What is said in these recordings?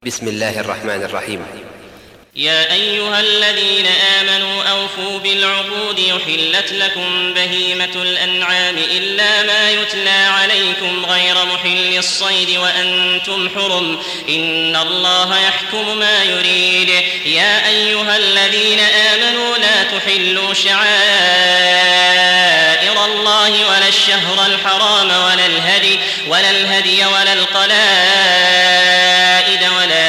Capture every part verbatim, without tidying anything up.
بسم الله الرحمن الرحيم. يا أيها الذين آمنوا أوفوا بالعقود يحلت لكم بهيمة الأنعام إلا ما يتلى عليكم غير محل الصيد وأنتم حرم إن الله يحكم ما يريد. يا أيها الذين آمنوا لا تحلوا شعائر الله ولا الشهر الحرام ولا الهدي ولا الهدي ولا القلائد ولا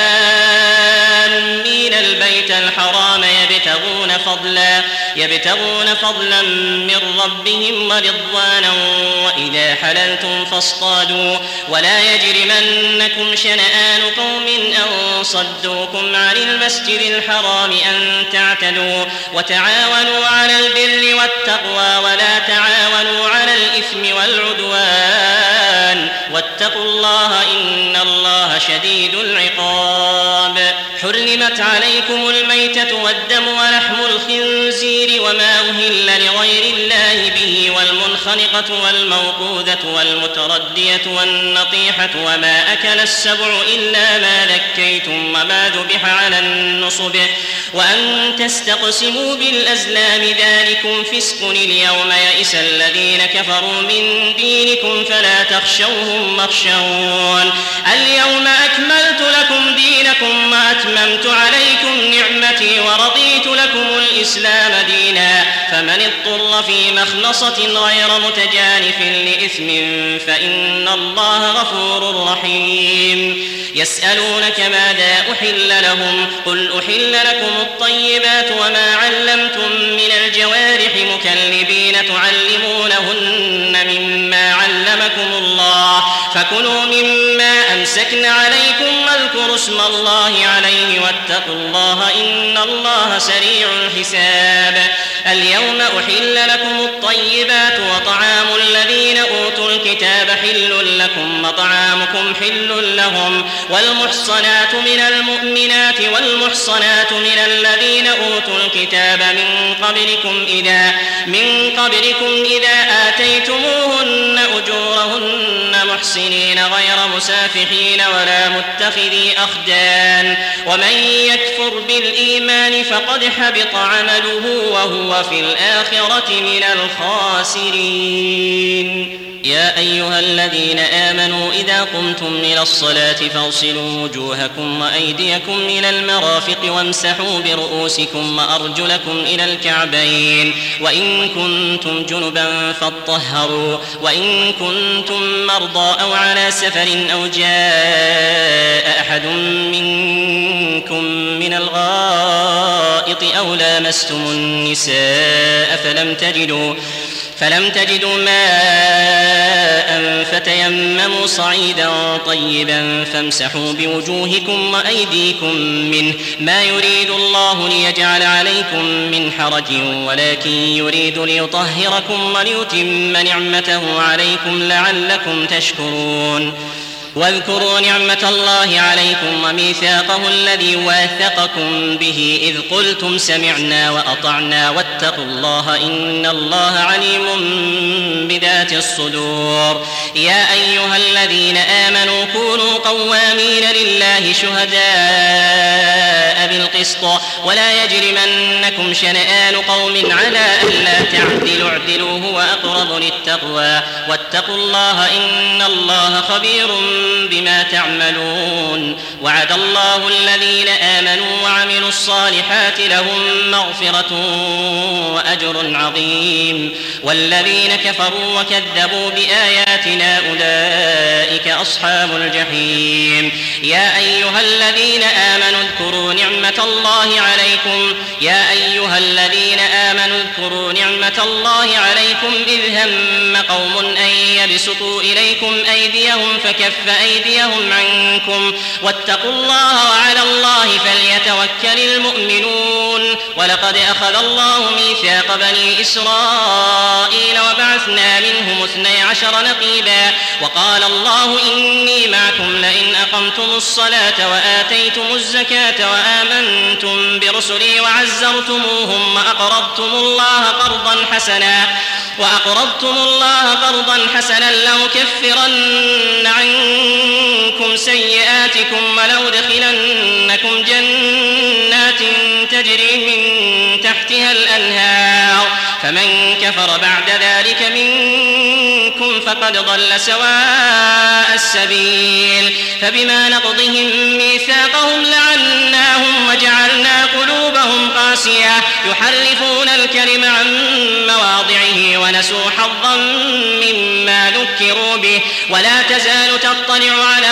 آمين البيت الحرام يبتغون فضلا يبتغون فضلا من ربهم ورضوانا وإذا حللتم فاصطادوا ولا يجرمنكم شنآن قوم أن صدوكم عن المسجد الحرام أن تعتدوا وتعاونوا على البر والتقوى ولا تعاونوا على الإثم والعدوان واتقوا الله إن الله شديد العقاب. حرمت عليكم الميتة والدم ولحم الخنزير وما أهل لغير الله به والمنخنقة والموقوذة والمتردية والنطيحة وما أكل السبع إلا ما ذكيتم وما ذبح على النصب وأن تستقسموا بالأزلام ذلكم فسق. اليوم يئس الذين كفروا من دينكم فلا تخشوهم واخشون. اليوم أكملت لكم دينكم وأتممت عليكم نعمتي ورضيت لكم الإسلام دينا فمن اضطر في مخلصة غير متجانف لإثم فإن الله غفور رحيم. يسألونك ماذا أحل لهم قل أحل لكم الطيبات وما علمتم من الجوارح مكلبين تعلمونهن مما علمكم الله فكلوا مما أمسكن عليكم واذكروا اسم الله عليه واتقوا الله إن الله سريع الحساب. اليوم أحل لكم الطيبات وطعام الذين أوتوا الكتاب حل لكم وطعامكم حل لهم والمحصنات من المؤمنات والمحصنات من الذين أوتوا الكتاب من قبلكم إذا من قبلكم إذا آتيتموهن أجورهن محسنين غير مسافحين ولا متخذي أخدان ومن يكفر بالإيمان فقد حبط عمله وهو في الآخرة من الخاسرين. يا أيها الذين آمنوا إذا قمتم إلى الصلاة فاغسلوا وجوهكم وأيديكم إلى المرافق وامسحوا برؤوسكم وأرجلكم إلى الكعبين وإن كنتم جنبا فاطهروا وإن كنتم مرضى أو على سفر أو جاء أحد منكم من الغائط أو لامستم النساء فلم تجدوا فلم تجدوا ماء فتيمموا صعيدا طيبا فامسحوا بوجوهكم وأيديكم منه ما يريد الله ليجعل عليكم من حرج ولكن يريد ليطهركم وليتم نعمته عليكم لعلكم تشكرون. واذكروا نعمة الله عليكم وميثاقه الذي واثقكم به إذ قلتم سمعنا وأطعنا واتقوا الله إن الله عليم بذات الصدور. يا أيها الذين آمنوا كونوا قوامين لله شهداء بالقسط ولا يجرمنكم شنآن قوم على ألا تعدلوا اعدلوا هو أقرب للتقوى واتقوا الله إن الله خبير بما تعملون. وعد الله الذين آمنوا وعملوا الصالحات لهم مغفرة وأجر عظيم والذين كفروا وكذبوا بآياتنا أولئك أصحاب الجحيم. يا أيها الذين آمنوا اذكروا نعمة الله عليكم يا أيها الذين آمنوا اذكروا نعمة الله عليكم إذ هم قوم أن يبسطوا إليكم أيديهم فكف أيديهم عنكم واتقوا الله وعلى الله فليتوكل المؤمنون. ولقد أخذ الله ميثاق بني إسرائيل وبعثنا منهم اثني عشر نقيبا وقال الله إني معكم لئن أقمتم الصلاة الصلاة وآتيتم الزكاة وآمنتم برسلي وعزرتموهم وأقرضتم الله قرضا حسنا وأقرضتم الله قرضا حسنا لأكفرن عنكم سيئاتكم ولأدخلنكم جنات تجري من تحتها الأنهار فمن كفر بعد ذلك منكم فقد ضل سواء السبيل فبما نقضهم ميثاقهم لعناهم وجعلنا قلوبهم قاسية يحرفون الكلم عن مواضعه ونسوا حظا مما ذكروا به ولا تزال تطلع على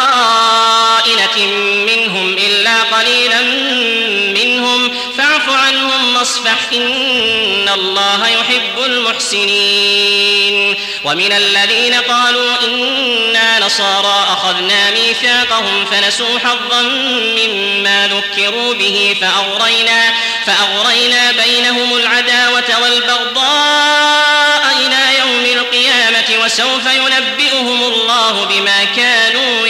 خائنة منهم إلا قليلا منهم فاعف عنهم واصفح إن الله يحب المحسنين. ومن الذين قالوا إنا نصارى أخذنا ميثاقهم فنسوا حظا مما ذكروا به فأغرينا, فأغرينا بينهم العداوة والبغضاء إلى يوم القيامة وسوف ينبئهم الله بما كانوا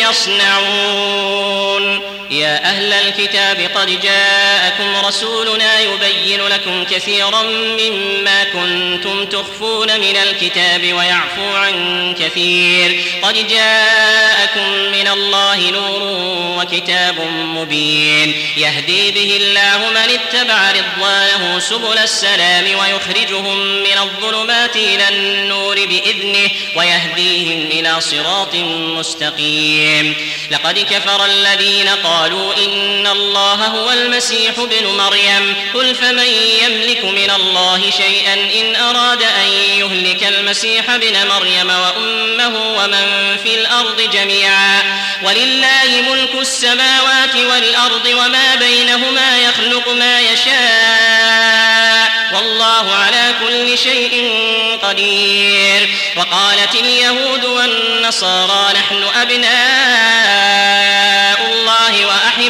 يصنعون. يا أهل الكتاب قد جاءكم رسولنا يبين لكم كثيرا مما كنتم تخفون من الكتاب ويعفو عن كثير قد جاءكم من الله نور وكتاب مبين يهدي به الله من اتبع رضوانه سبل السلام ويخرجهم من الظلمات إلى النور بإذنه ويهديهم إلى صراط مستقيم. لقد كفر الذين قالوا قالوا إن الله هو المسيح ابن مريم قل فمن يملك من الله شيئا إن أراد أن يهلك المسيح ابن مريم وأمه ومن في الأرض جميعا ولله ملك السماوات والأرض وما بينهما يخلق ما يشاء والله على كل شيء قدير. وقالت اليهود والنصارى نحن أبناء الله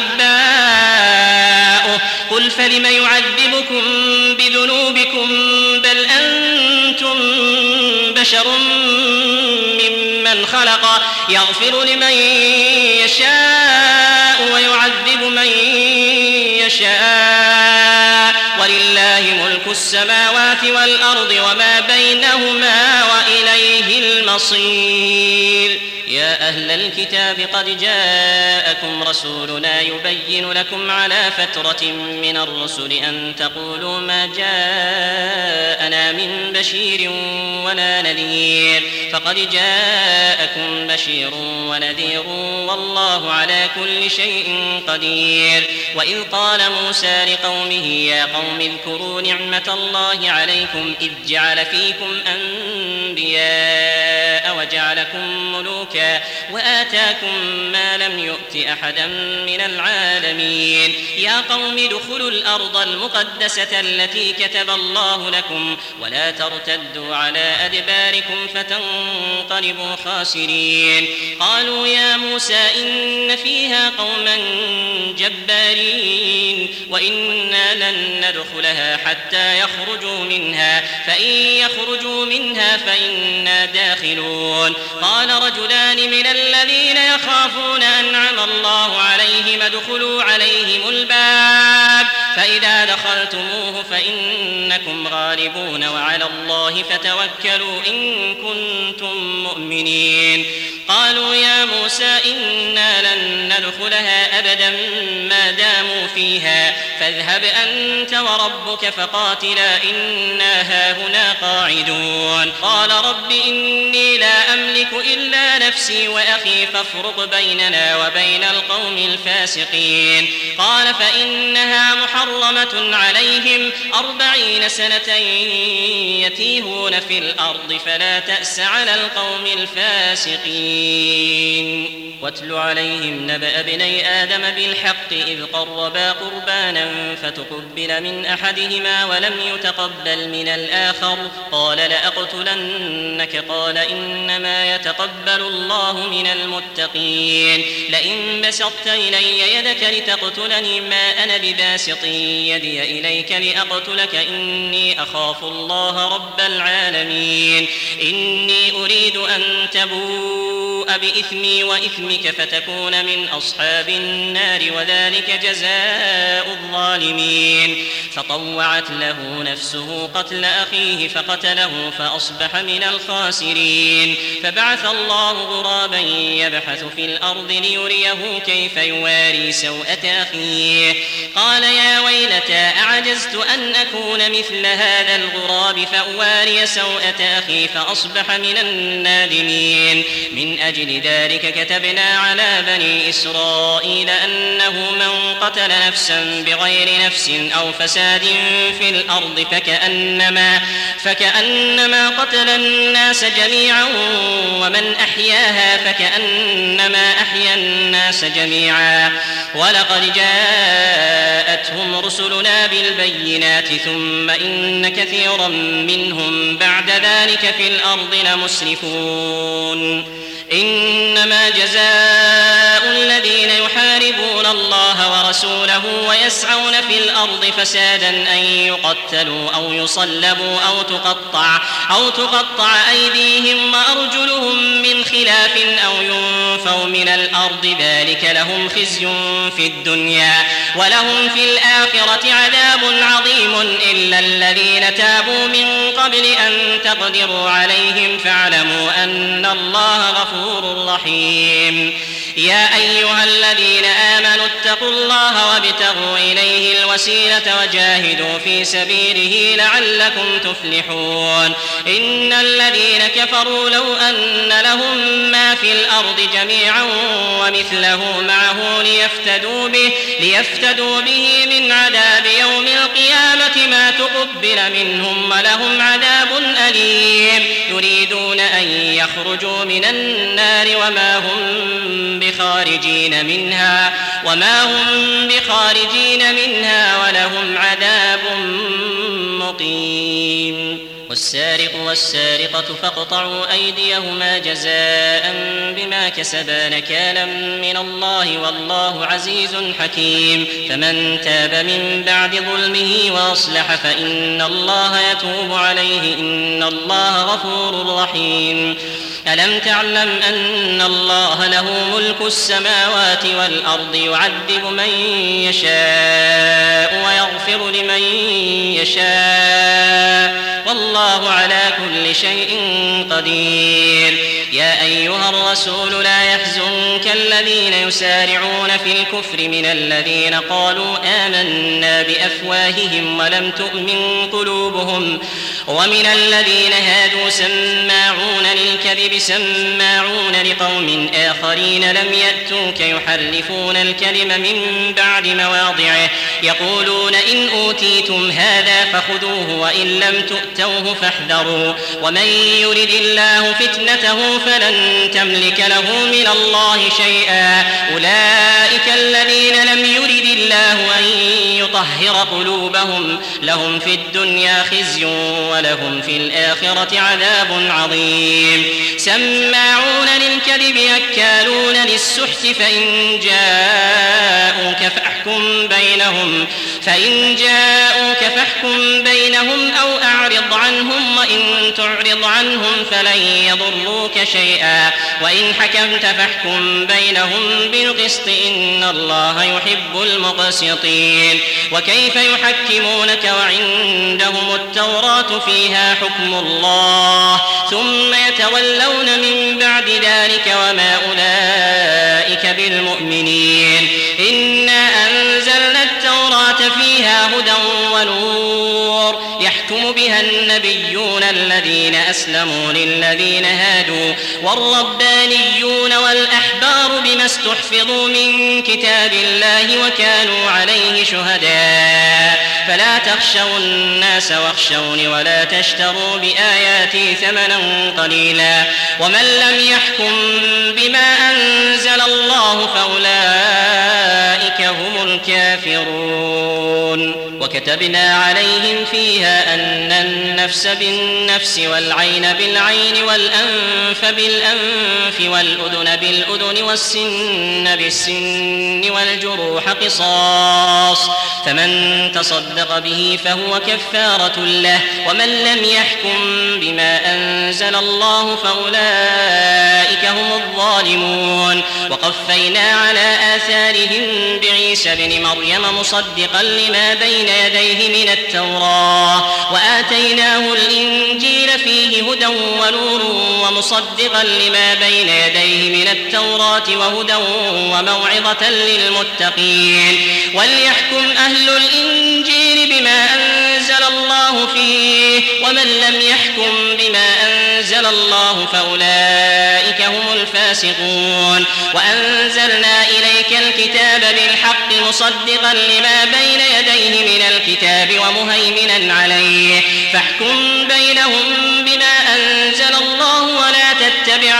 وأحباؤه قل فلم يعذبكم بذنوبكم بل أنتم بشر ممن خلق يغفر لمن يشاء ويعذب من يشاء ولله ملك السماوات والأرض وما بينهما وإليه المصير. يا أهل الكتاب قد جاءكم رسولنا يبين لكم على فترة من الرسل أن تقولوا ما جاءنا من بشير ولا نذير فقد جاءكم بشير ونذير والله على كل شيء قدير. وإذ قال موسى لقومه يا قوم اذكروا نعمة الله عليكم إذ جعل فيكم أنبياء وجعلكم ملوكا وآتاكم ما لم يؤت أحدا من العالمين. يا قوم ادخلوا الأرض المقدسة التي كتب الله لكم ولا ترتدوا على أدباركم فتنقلبوا خاسرين. قالوا يا موسى إن فيها قوما جبارين وإنا لن ندخلها حتى يخرجوا منها فإن يخرجوا منها فإنا داخلون. قال رجلان من الذين يخافون أنعم الله عليهم ادخلوا عليهم الباب فإذا دخلتموه فإنكم غالبون وعلى الله فتوكلوا إن كنتم مؤمنين. قالوا يا موسى إنا لن ندخلها أبدا ما داموا فيها فاذهب أنت وربك فقاتلا إنا هاهنا قاعدون. قال رب إني لا أملك إلا نفسي وأخي فافرق بيننا وبين القوم الفاسقين. قال فإنها محرمة عليهم أربعين سنة يتيهون في الأرض فلا تأس على القوم الفاسقين. واتل عليهم نبأ ابني آدم بالحق إذ قربا قربانا فتقبل من أحدهما ولم يتقبل من الآخر قال لأقتلنك قال إنما يتقبل الله من المتقين. لئن بسطت إلي يدك لتقتلني ما أنا بباسط يدي إليك لأقتلك إني أخاف الله رب العالمين. إني أريد أن تبوء بإثمي وإثمك فتكون من أصحاب النار وذلك جزاء الظالمين. فطوعت له نفسه قتل أخيه فقتله فأصبح من الخاسرين. فبعث الله غرابا يبحث في الأرض ليريه كيف يواري سوءة أخيه قال يا ويلتى أعجزت أن أكون مثل هذا الغراب فأواري سوءة أخي فأصبح من النادمين. من أجل ذلك كتبنا على بني إسرائيل أنه من قتل نفسا بغير نفس أو فساد في الأرض فكأنما, فكأنما قتل الناس جميعا ومن أحياها فكأنما أحيا الناس جميعا. ولقد جاءتهم رسلنا بالبينات ثم إن كثيرا منهم بعد ذلك في الأرض لمسرفون. إنما جزاء الذين يحاربون الله ورسوله ويسعون في الأرض فسادا أن يقتلوا أو يصلبوا أو تقطع, أو تقطع أيديهم وأرجلهم من خلاف أو ينفوا من الأرض ذلك لهم خزي في الدنيا ولهم في الآخرة عذاب عظيم إلا الذين تابوا من قبل أن تقدروا عليهم فاعلموا أن الله غفور رحيم. يا أيها الذين آمنوا اتقوا الله وابتغوا إليه الوسيلة وجاهدوا في سبيله لعلكم تفلحون. إن الذين كفروا لو أن لهم ما في الأرض جميعا ومثله معه ليفتدوا به, ليفتدوا به من عذاب يوم القيامة ما تقبل منهم ولهم عذاب أليم. يريدون أن يخرجوا من النار وما هم بخارجين منها وما هم بخارجين منها ولهم عذاب مقيم. والسارق والسارقة فاقطعوا أيديهما جزاء بما كسبا نكالا من الله والله عزيز حكيم. فمن تاب من بعد ظلمه وأصلح فإن الله يتوب عليه إن الله غفور رحيم. ألم تعلم أن الله له ملك السماوات والأرض يعذب من يشاء ويغفر لمن يشاء والله على كل شيء قدير. يا أيها الرسول لا يحزنك الذين يسارعون في الكفر من الذين قالوا آمنا بأفواههم ولم تؤمن قلوبهم ومن الذين هادوا سماعون للكذب سماعون لقوم آخرين لم يأتوك يحرفون الكلم من بعد مواضعه يقولون إن أوتيتم هذا فخذوه وإن لم تؤتوه فاحذروا ومن يرد الله فتنته فلن تملك له من الله شيئا. أولئك الذين لم يرد الله أن يطهر قلوبهم لهم في الدنيا خزي ولهم في الآخرة عذاب عظيم. سماعون للكذب أكالون للسحت فإن جاءوك فاحكم بينهم فإن جاءوك فاحكم بينهم أو أعرض عنهم وإن تعرض عنهم فلن يضروك شيئا وإن حكمت فاحكم بينهم بالقسط إن الله يحب المقسطين. وكيف يحكمونك وعندهم التوراة فيها حكم الله ثم يتولون من بعد ذلك وما أولئك بالمؤمنين. إنا أنزلنا التوراة فيها هدى ونور يحكم بها النبيون الذين أسلموا للذين هادوا والربانيون والأحبار بما استحفظوا من كتاب الله وكانوا عليه شهداء فلا تخشوا الناس واخشوني ولا تشتروا بآياتي ثمنا قليلا ومن لم يحكم بما أنزل الله فأولئك هم الكافرون. وكتبنا عليهم فيها أن النفس بالنفس والعين بالعين والأنف بالأنف والأذن بالأذن والسن بالسن والجروح قصاص، فمن تصدق به فهو كفارة له، ومن لم يحكم بما أنزل الله فأولئك هم الظالمون. وقفينا على آثارهم بعيسى ابن مريم مصدقا لما بين يديه من التوراة، وآتيناه الإنجيل فيه هدى ونور ومصدقا لما بين يديه من التوراة وهدى وموعظة للمتقين. وليحكم أهل الإنجيل بما أنزل الله فيه، ومن لم يحكم بما أنزل الله فأولئك هم الفاسقون. وأنزلنا إليك الكتاب بالحق مصدقا لما بين يديه من الكتاب ومهيمنا عليه، فاحكم بينهم بما أنزل الله ولا تتبع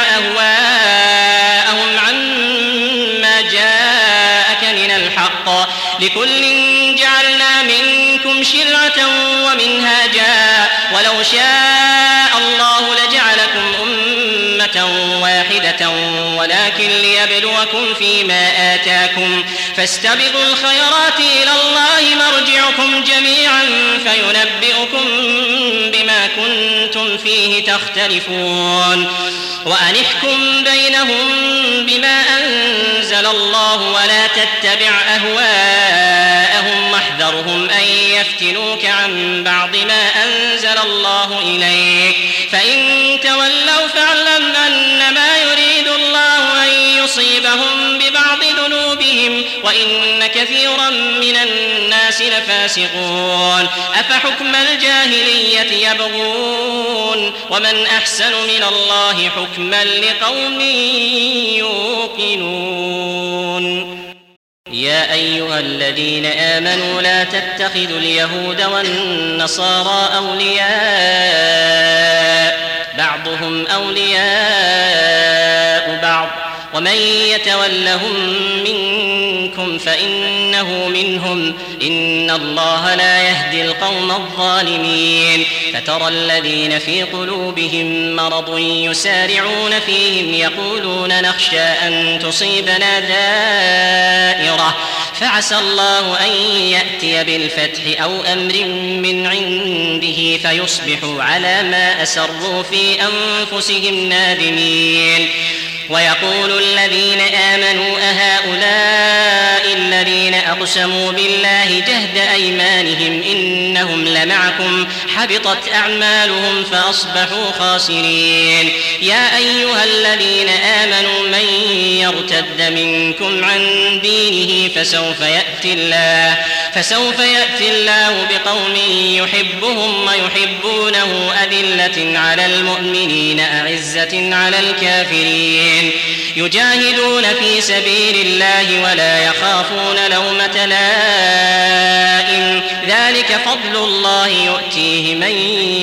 أهواءهم عما جاءك من الحق، لكل جعلنا منكم شرعة ومنهاجا، ولو شاء الله لجعلكم أمة واحدة ولكن ليبلوكم فيما آتاكم، فاستبقوا الخيرات إلى الله مرجعكم جميعا فينبئكم بما كنتم فيه تختلفون. وأن احكم بينهم بما أنزل الله ولا تتبع أهواءهم واحذرهم أن يفتنوك عن بعض ما أنزل الله إليك، فإن تولوا فاعلم أنما يريد الله أن يصيبهم ببعض ذنوبهم وإن كثيرا من الناس لفاسقون. أفحكم الجاهلية يبغون ومن أحسن من الله حكما لقوم يوقنون. يا أيها الذين آمنوا لا تتخذوا اليهود والنصارى أولياء بعضهم أولياء بعض، ومن يتولهم منكم فإنه منهم، إن الله لا يهدي القوم الظالمين. فترى الذين في قلوبهم مرض يسارعون فيهم يقولون نخشى أن تصيبنا دائرة، فعسى الله أن يأتي بالفتح أو أمر من عنده فيصبحوا على ما أسروا في أنفسهم نادمين. ويقول الذين آمنوا أهؤلاء الذين أقسموا بالله جهد أيمانهم إنهم لمعكم حبطت أعمالهم فأصبحوا خاسرين. يا أيها الذين آمنوا من يرتد منكم عن دينه فسوف يأتي الله فسوف يأتي الله بقوم يحبهم ويحبونه أذلة على المؤمنين أعزة على الكافرين يجاهدون في سبيل الله ولا يخافون لومة لائم، ذلك فضل الله يؤتيه من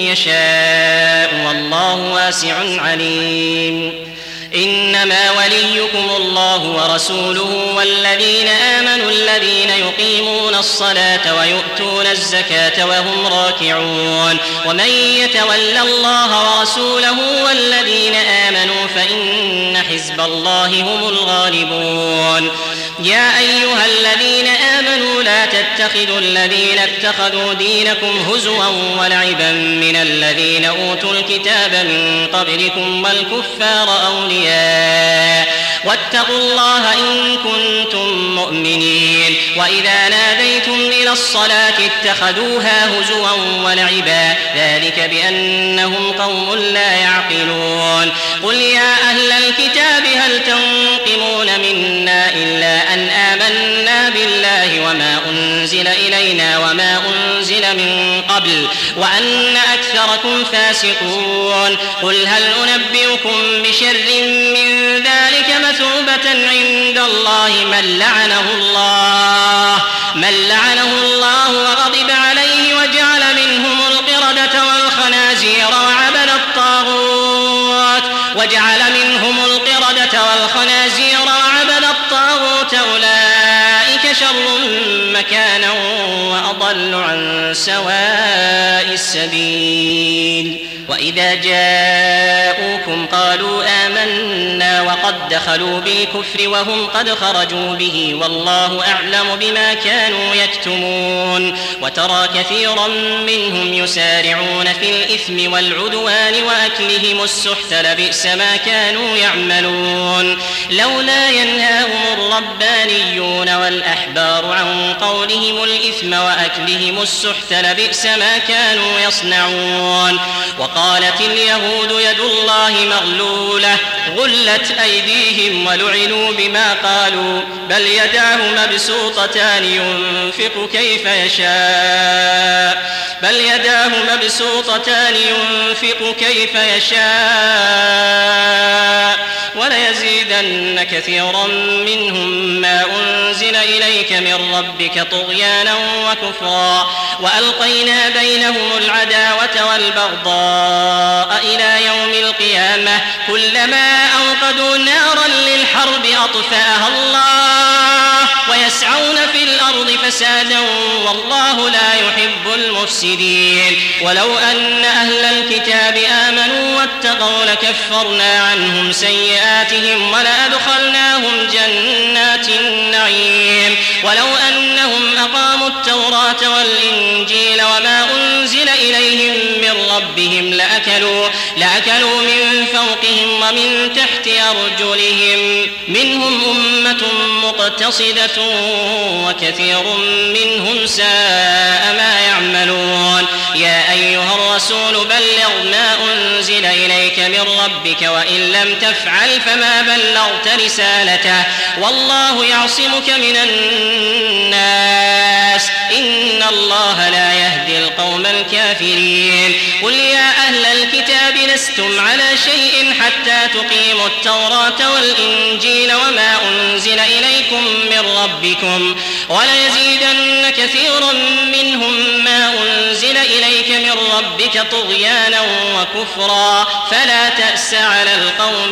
يشاء والله واسع عليم. إنما وليكم الله ورسوله والذين آمنوا الذين يقيمون الصلاة ويؤتون الزكاة وهم راكعون، ومن يتول الله ورسوله والذين آمنوا فإن حزب الله هم الغالبون. يا أيها الذين آمنوا لا تتخذوا الذين اتخذوا دينكم هزوا ولعبا من الذين أوتوا الكتاب من قبلكم والكفار أولياء، واتقوا الله إن كنتم مؤمنين. وإذا ناديتم إلى الصلاة اتخذوها هزوا ولعبا، ذلك بأنهم قوم لا يعقلون. قل يا أهل الكتاب هل تنقمون منا إلا أن آمنا بالله وما أنزل إلينا وما أنزل من قبل وأن أكثركم فاسقون. قل هل أنبئكم بشر من ذلك مثوبة عند الله من لعنه الله من لعنه الله وغضب عليه وجعل منهم القردة والخنازير وعبد الطاغوت وجعل منهم القردة والخنازير وعبد الطاغوت أولئك شر مكانا وأضل أضل عن سواء السبيل. وإذا جاءوكم قالوا آمنا وقد دخلوا بالكفر وهم قد خرجوا به والله أعلم بما كانوا يكتمون. وترى كثيرا منهم يسارعون في الإثم والعدوان وأكلهم السحت لبئس ما كانوا يعملون. لولا ينهاهم الربانيون والأحبار عن قولهم الإثم وأكلهم السحت لبئس ما كانوا يصنعون. وقالت اليهود يد الله مغلولة غلت أيديهم ولعنوا بما قالوا بل يداه مبسوطتان ينفق كيف يشاء بل يداه مبسوطتان ينفق كيف يشاء وليزيدن كثيرا منهم ما أنزل إليك من ربك طغيانا وكفرا وألقينا بينهم العداوة والبغضاء إلى يوم القيامة كلما أوقدوا نارا للحرب أطفأها الله ويسعون في الأرض فسادا والله لا يحب المفسدين. ولو أن أهل الكتاب آمنوا واتقوا لكفرنا عنهم سيئاتهم ولأدخلناهم جنات النعيم. ولو أنهم أقاموا التوراة والإنجيل وما أنزل إليهم من ربهم لأكلوا, لأكلوا من فوقهم ومن تحت أرجلهم منهم أمة مقتصدة وكثير منهم ساء ما يعملون. يا أيها الرسول بلغ ما أنزل إليك من ربك وإن لم تفعل فما بلغت رسالته والله يعصمك من الناس إن الله لا يهدي القوم الكافرين. قل يا أهل الكتاب لستم على شيء حتى تقيموا التوراة والإنجيل وما أنزل إليكم من ربكم وليزيدن كثيرا منهم ما أنزل إليك من ربك طغيانا وكفرا فلا تأس على القوم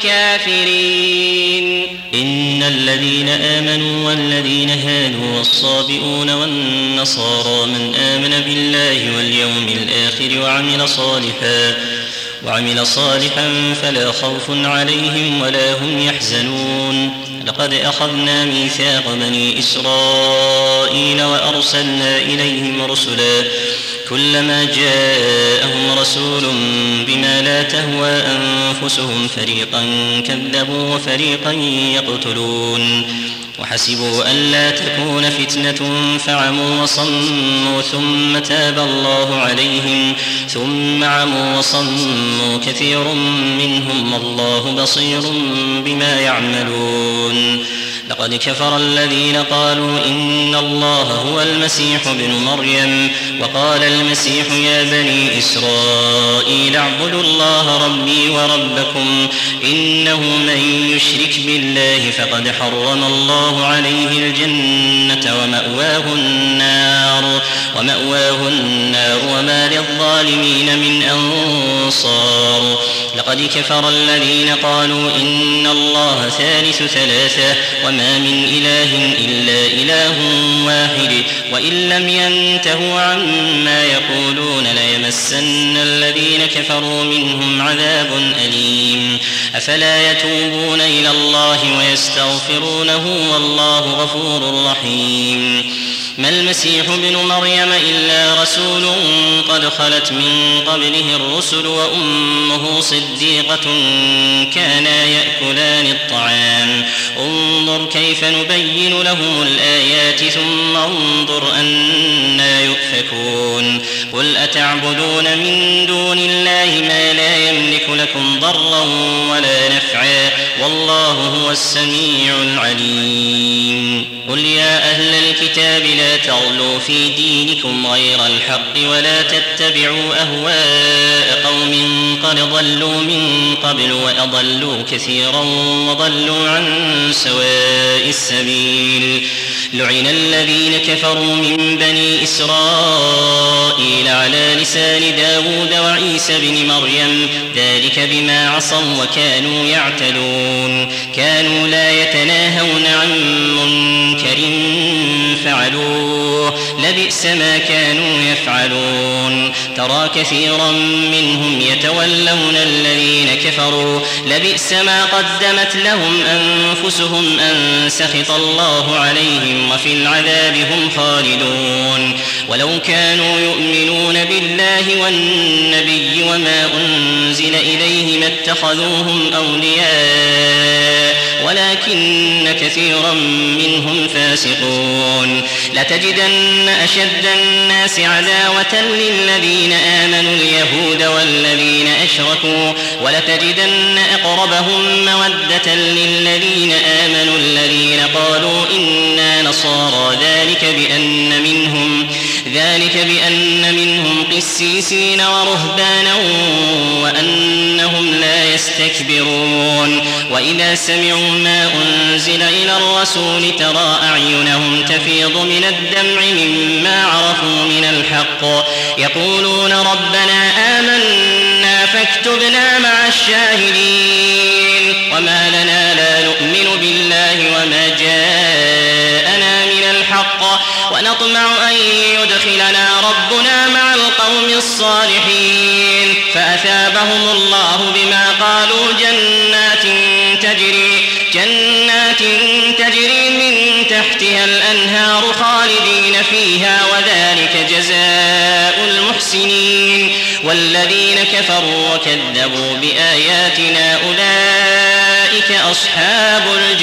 الكافرين. إن الذين آمنوا والذين هادوا والصابئون والنصارى من آمن بالله واليوم الآخر وعمل صالحا وعمل صالحا فلا خوف عليهم ولا هم يحزنون. لقد أخذنا ميثاق بني إسرائيل وأرسلنا إليهم رسلا كلما جاءهم رسول بما لا تهوى أنفسهم فريقا كذبوا وفريقا يقتلون وحسبوا ألا تكون فتنة فعموا وصموا ثم تاب الله عليهم ثم عموا وصموا كثير منهم والله بصير بما يعملون. لقد كفر الذين قالوا إن الله هو المسيح ابن مريم وقال المسيح يا بني إسرائيل اعبدوا الله ربي وربكم إنه من يشرك بالله فقد حرم الله عليه الجنة ومأواه النار ومأواه النار وما للظالمين من أنصار. لقد كفر الذين قالوا إن الله ثالث ثلاثة وما من إله إلا إله واحد وإن لم ينتهوا عما يقولون ليمسن الذين كفروا منهم عذاب أليم. أفلا يتوبون إلى الله ويستغفرونه والله غفور رحيم. ما المسيح ابن مريم إلا رسول قد خلت من قبله الرسل وأمه صديقة كانا يأكلان الطعام انظر كيف نبين لهم الآيات ثم انظر أنا يؤفكون. قل أتعبدون من دون الله ما لا يملك لكم ضرا ولا نفعا والله هو السميع العليم. قل يا أهل الكتاب لا تغلوا في دينكم غير الحق ولا تتبعوا أهواء قوم قد ضلوا من قبل وأضلوا كثيرا وضلوا عن سواء السبيل. لعن الذين كفروا من بني إسرائيل على لسان داود وعيسى بن مريم ذلك بما عصوا وكانوا يعتدون كانوا لا يتناهون عن منكر فعلوه فعلوه لبئس ما كانوا يفعلون ترى كثيرا منهم يتولون الذين كفروا لبئس ما قدمت لهم أنفسهم أن سخط الله عليهم وفي العذاب هم خالدون ولو كانوا يؤمنون بالله والنبي وما أنزل إليه ما اتخذوهم أولياء ولكن كثيرا منهم فاسقون لتجدن أشد الناس عداوة للذين آمنوا اليهود والذين أشركوا ولتجدن أقربهم مودة للذين آمنوا الذين قالوا إنا نصارى ذلك بأن منهم ذلك بأن منهم قسيسين ورهبانا وأنهم لا يستكبرون وإذا سمعوا ما أنزل إلى الرسول ترى أعينهم تفيض من الدمع مما عرفوا من الحق يقولون ربنا آمنا فاكتبنا مع الشاهدين وما لنا لا نؤمن بالله وما جاءنا من الحق ونطمع أن يدخلنا ربنا مع القوم الصالحين فأثابهم الله بما قالوا جنات تجري جنات تجري من تحتها الأنهار خالدين فيها وذلك جزاء المحسنين والذين كفروا وكذبوا بآياتنا أولئك أصحاب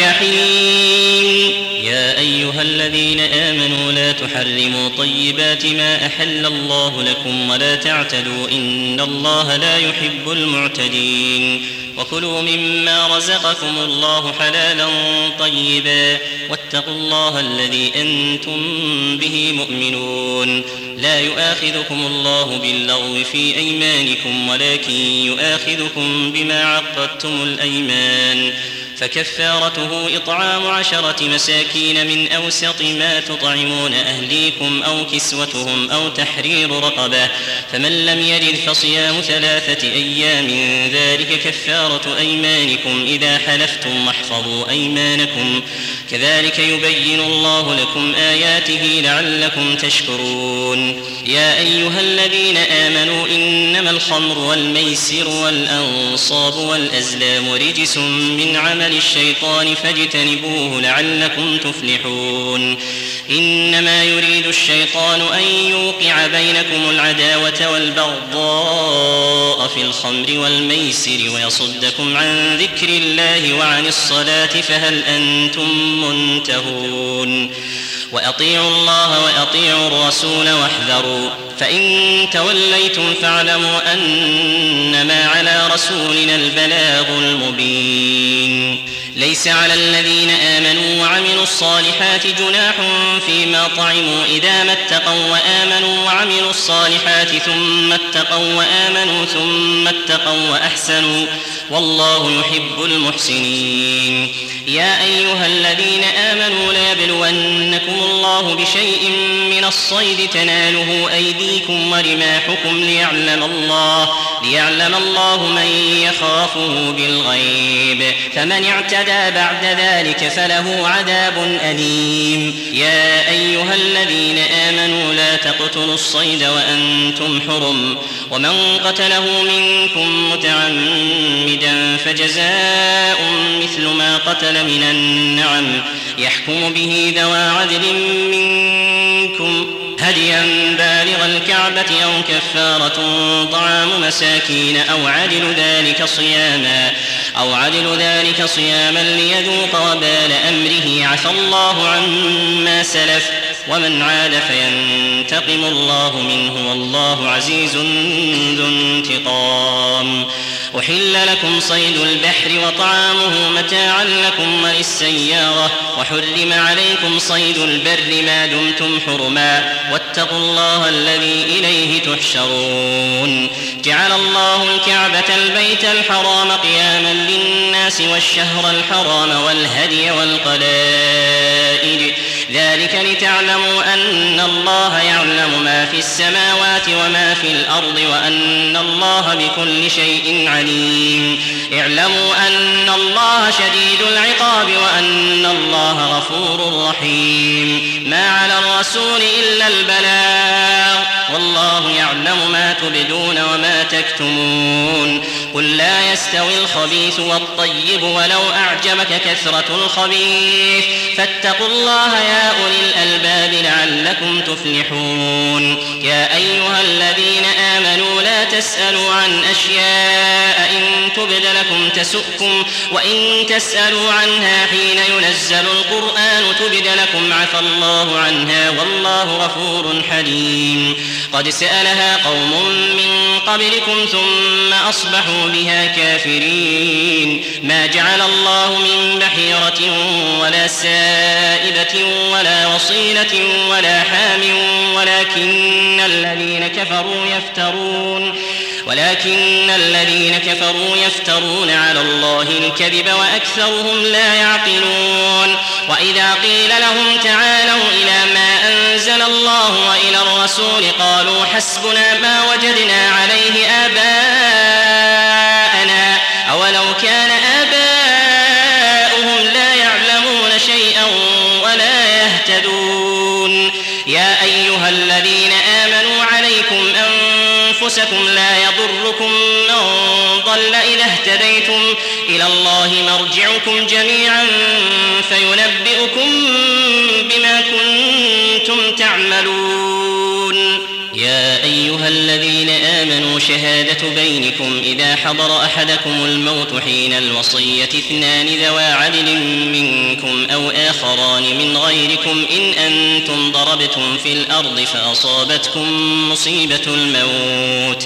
الجحيم يا أيها الذين آمنوا لا تحرموا طيبات ما أحل الله لكم ولا تعتدوا إن الله لا يحب المعتدين وكلوا مما رزقكم الله حلالا طيبا واتقوا الله الذي أنتم به مؤمنون لا يؤاخذكم الله باللغو في أيمانكم ولكن يؤاخذكم بما عقدتم الأيمان فكفارته إطعام عشرة مساكين من أوسط ما تطعمون أهليكم أو كسوتهم أو تحرير رقبة فمن لم يجد فصيام ثلاثة أيام ذلك كفارة أيمانكم إذا حلفتم واحفظوا أيمانكم كذلك يبين الله لكم آياته لعلكم تشكرون يا أيها الذين آمنوا إنما الخمر والميسر والأنصاب والأزلام رجس من عمل الشيطان فاجتنبوه لعلكم تفلحون إنما يريد الشيطان أن يوقع بينكم العداوة والبغضاء في الخمر والميسر ويصدكم عن ذكر الله وعن الصلاة فهل أنتم منتهون وأطيعوا الله وأطيعوا الرسول واحذروا فإن توليتم فاعلموا أنما على رسولنا البلاغ المبين ليس على الذين آمنوا وعملوا الصالحات جناح فيما طعموا إذا ما اتقوا وآمنوا وعملوا الصالحات ثم اتقوا وآمنوا ثم اتقوا وأحسنوا والله يحب المحسنين يا أيها الذين آمنوا ليبلونكم الله بشيء من الصيد تناله أيديكم ورماحكم ليعلم الله ليعلم الله من يخافه بالغيب فمن اعتدى بعد ذلك فله عذاب أليم يا أيها الذين آمنوا لا تقتلوا الصيد وأنتم حرم ومن قتله منكم متعمدا فجزاء مثل ما قتل من النعم يحكم به ذوى عدل منكم هديا بالغ الكعبة أو كفارة طعام مساكين أو عدل ذلك صياما أو عدل ذلك صياما ليذوق وبال أمره عفى الله عما سلف ومن عاد فينتقم الله منه والله عزيز ذو انتقام أحل لكم صيد البحر وطعامه متاعا لكم وللسيارة وحرم عليكم صيد البر ما دمتم حرما واتقوا الله الذي إليه تحشرون جعل الله الكعبة البيت الحرام قياما للناس والشهر الحرام والهدي والقلائد ذلك لتعلموا أن الله يعلم ما في السماوات وما في الأرض وأن الله بكل شيء عليم. اعلموا أن الله شديد العقاب وأن الله غفور رحيم. ما على الرسول إلا البلاغ والله يعلم ما تبدون وما تكتمون. قل لا يستوي الخبيث والطيب ولو أعجبك كثرة الخبيث فاتقوا الله يا أولي الألباب لعلكم تفلحون. يا أيها الذين آمنوا لا تسألوا عن أشياء إن تبد لكم تسؤكم وإن تسألوا عنها حين ينزل القرآن تبد لكم عفى الله عنها والله غفور حليم. قد سألها قوم من قبلكم ثم أصبحوا بها كافرين. ما جعل الله من بحيرة ولا سائبة ولا وصيلة ولا حام ولكن الذين كفروا يفترون ولكن الذين كفروا يفترون على الله الكذب وأكثرهم لا يعقلون. وإذا قيل لهم تعالوا إلى ما أنزل الله وإلى الرسول قالوا حسبنا ما وجدنا عليه آباءنا أولو كان آباؤهم لا يعلمون شيئا ولا يهتدون. يا أيها الذين آمنوا عليكم أنفسكم لا يضركم من ضل إذا اهتديتم إلى الله مرجعكم جميعا فينبئكم بما كنتم تعملون. يا أيها الذين آمنوا شهادة بينكم إذا حضر أحدكم الموت حين الوصية اثنان ذوى عدل منكم أو آخران من غيركم إن أنتم ضربتم في الأرض فأصابتكم مصيبة الموت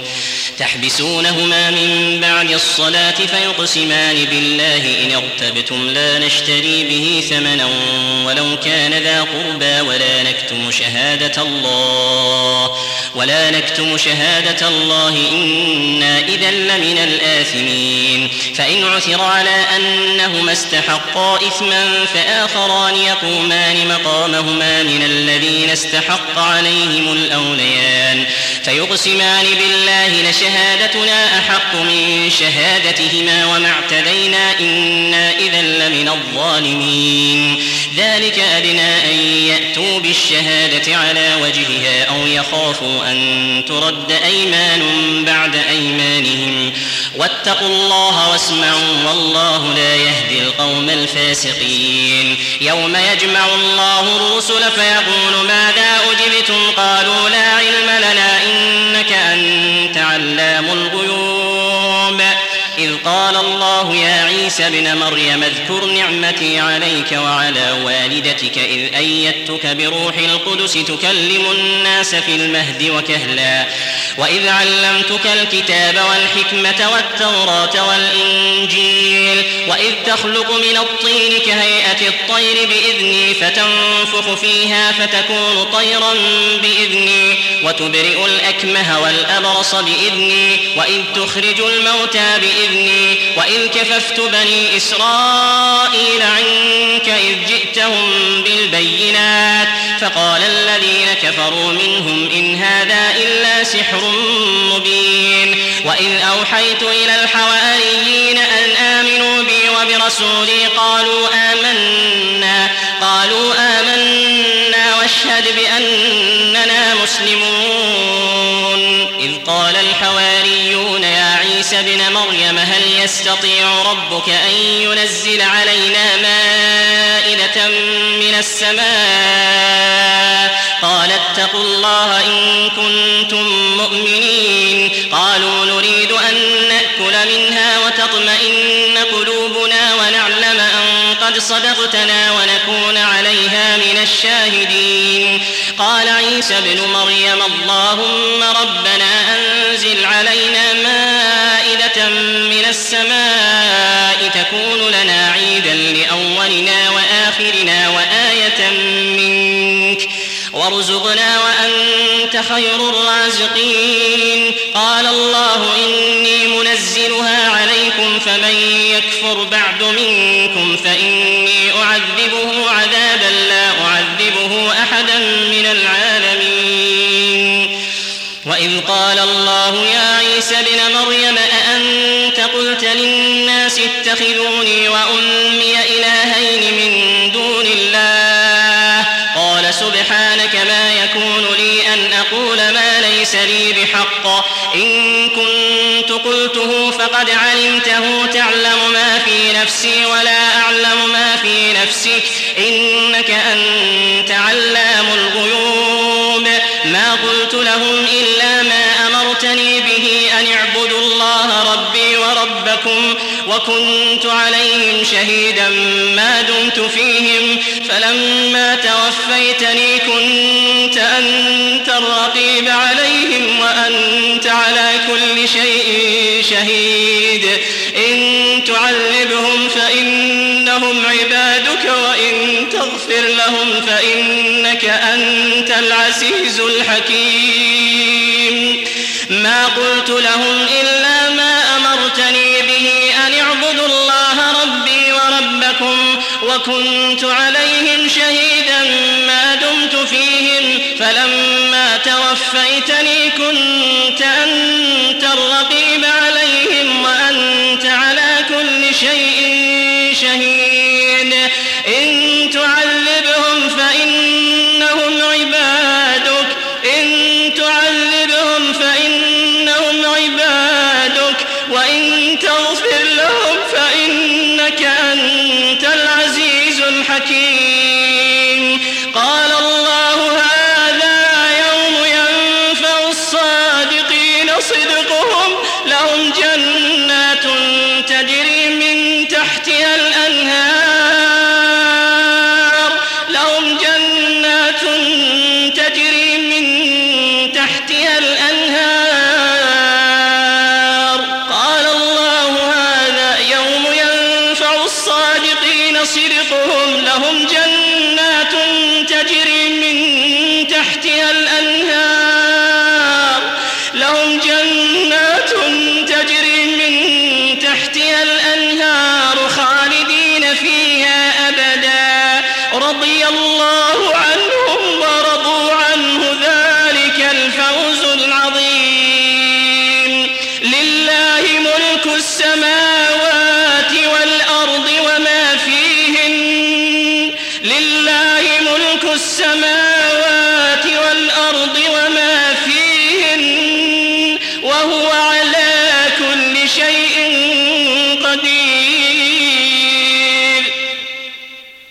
تحبسونهما من بعد الصلاة فيقسمان بالله إن ارتبتم لا نشتري به ثمنا ولو كان ذا قربى ولا نكتم شهادة الله ولا نكتم شهادة الله إنا إذا لمن الآثمين. فإن عثر على أنهما استحقا إثما فآخران يقومان مقامهما من الذين استحق عليهم الأوليان فيقسمان بالله لشهادتنا أحق من شهادتهما وما اعتدينا إنا إذا لمن الظالمين. ذلك أدنى أن يأتوا بالشهادة على وجهها أو يخافوا أن ترد أيمان بعد أيمانهم واتقوا الله واسمعوا والله لا يهدي القوم الفاسقين. يوم يجمع الله الرسل فيقول ماذا أجبتم قالوا لا علم لنا إنك أنت علام الغيوب. إذ قال الله يا عيسى ابن مريم اذكر نعمتي عليك وعلى والدتك إذ أيدتك بروح القدس تكلم الناس في المهد وكهلا وإذ علمتك الكتاب والحكمة والتوراة والإنجيل وإذ تخلق من الطين كهيئة الطير بإذني فتنفخ فيها فتكون طيرا بإذني وتبرئ الأكمه والأبرص بإذني وإذ تخرج الموتى بإذني وإذ كففت بني إسرائيل عنك إذ جئتهم بالبينات فقال الذين كفروا منهم إن هذا إلا سحر مبين. وإذ أوحيت إلى الحواريين أن آمنوا بي وبرسولي قالوا آمنا قالوا آمنا واشهد بأننا مسلمون. إذ قال الحواريون يا عيسى ابن مريم هل يستطيع ربك أن ينزل علينا مائدة من السماء قال اتقوا الله إن كنتم مؤمنين. قالوا نريد أن نأكل منها وتطمئن قلوبنا ونعلم أن قد صدقتنا ونكون عليها من الشاهدين. قال عيسى ابن مريم اللهم ربنا أنزل علينا مائدة من السماء تكون لنا عيدا لأولنا وآخرنا وآية منك وارزقنا وأنت خير الرازقين. قال الله إني منزلها عليكم فمن يكفر بعد منكم فإني أعذبه عذابا لا أعذبه أحدا من العالمين. وإذ قال الله يا عيسى ابن مريم أأنت قلت للناس اتخذوني وأمي إلهين من دون الله قال سبحانك ما يكون لي أن أقول ما ليس لي بحق إن كنت قلته فقد علمته تعلم ما في نفسي ولا أعلم ما في نفسك إنك أنت علام الغيوب. ما قلت لهم إلا ما أمرتني به أن اعبدوا الله ربي وربكم وكنت عليهم شهيدا ما دمت فيهم فلما توفيتني كنت أنت الرقيب عليهم وأنت على كل شيء شهيد. إن تعذبهم فإنهم عبادك وإن تغفر لهم فإنك أنت العزيز الحكيم. ما قلت لهم إلا ما أمرتني به أن اعبدوا الله ربي وربكم وكنت عليهم شهيدا ما دمت فيهم فلما توفيتني كنت أنت الرقيب عليهم وأنت على كل شيء شهيد. إن تعذبهم فإنهم عبادك إن تعذبهم فإنهم عبادك وإن تغفر لهم فإنك أنت العزيز الحكيم. قال الله هذا يوم ينفع الصادقين صدقهم لهم جنات تجري من تحتها الأنهار لهم جنات تجري من تحتها الأنهار. قال الله هذا يوم ينفع الصادقين صدقهم لهم جنات تجري من تحتها الأنهار لهم جنات تجري من تحتها الأنهار خالدين فيها أبدا رضي الله عنهم ورضوا عنه ذلك الفوز العظيم. لله ملك السماوات والأرض وما فيهن لله ملك السماوات والأرض